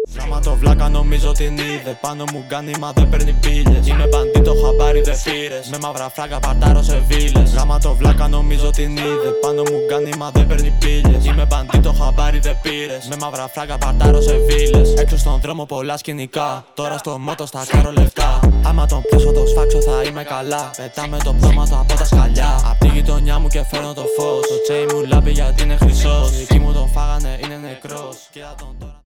Γάμα το βλάκα νομίζω την είδε. Πάνω μου κάνει μα δεν παίρνει πύλες. Είμαι μπαντί το χαμπάρι δεν πήρες. Με μαύρα φράγκα παρτάρω σε βίλες. Γάμα το βλάκα νομίζω την είδε. Πάνω μου κάνει μα δεν παίρνει πύλες. Είμαι μπαντί το χαμπάρι δεν πήρες. Με μαύρα φράγκα παρτάρω σε βίλες. Έξω στον δρόμο πολλά σκηνικά. Τώρα στο μότο στα κάρω λεφτά. Άμα τον πιάσω το σφάξω θα είμαι καλά. Πετάμε το πτώμα του από τα σκαλιά. Απ' τη γειτονιά μου και φέρνω το φως. Το τσέι μου λάμπει γιατί είναι χρυσός. Οι δικοί μου τον φάγανε είναι νεκρός.